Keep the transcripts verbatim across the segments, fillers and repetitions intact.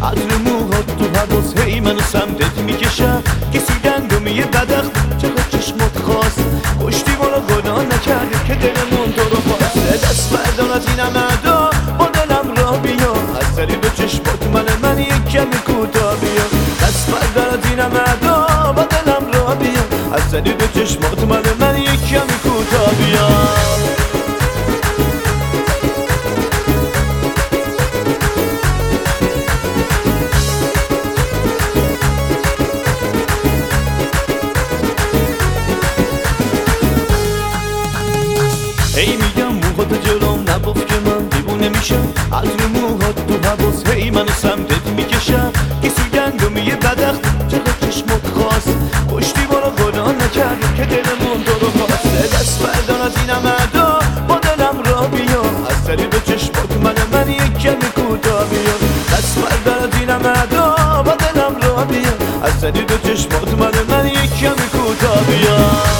عطر موهات تو حواس هی منو سمتت میکشم کسی گندمی بدخ چقدر چشمات خواست پشتی بالا گناه نکرده که دلمون تو رو خواسته دست بردار از این عمدا با دلم را بیا از سری دو چشمات من من یک کمی کوتا بیا دست بردار از این عمدا با دلم را بیا از سری دو چشمات من من یک کمی کوتا بیا هی میگم موهات جلوم نباف که من دیوونه میشم عطر موهات تو حواس هی منو سمتت میکشم که سوگندمی بدخت چقدر چشمات خواست پشتی بارا گناه نکرده که دلمون تو رو خواسته دست بردار از این عمدا با دلم را بیا از سری دو چشمات من من یک کمی کوتا بیا دست بردار از این عمدا با دلم را بیا از سری دو چشمات من من یک کمی کوتا بیا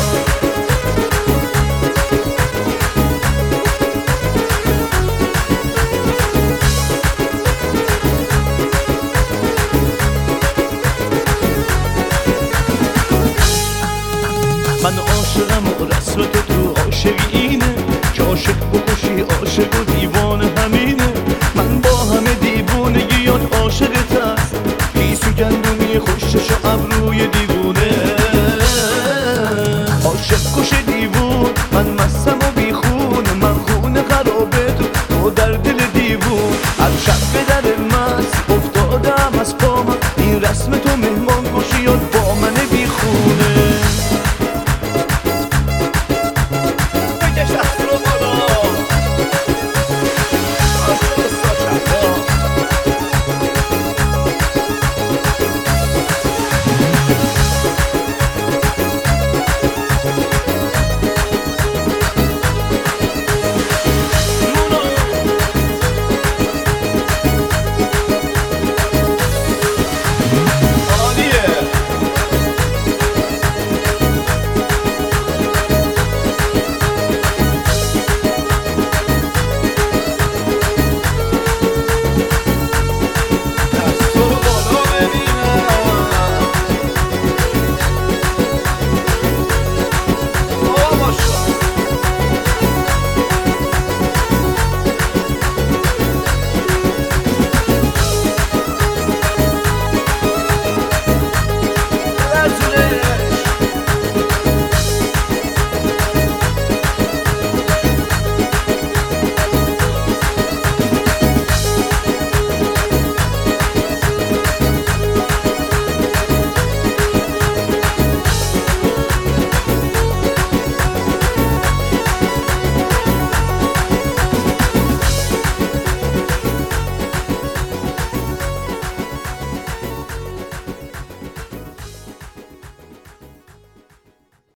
من عاشقم و رسمت تو عاشقی اینه که عاشق بکشی عاشق و دیوانه همینه من با همه دیوونگیات عاشقت هست پیس و گندمی خوشش و ابروی دیوونه عاشق کش دیوون من مستم و بیخون من خون خرابه تو در دل دیوون هر شب به در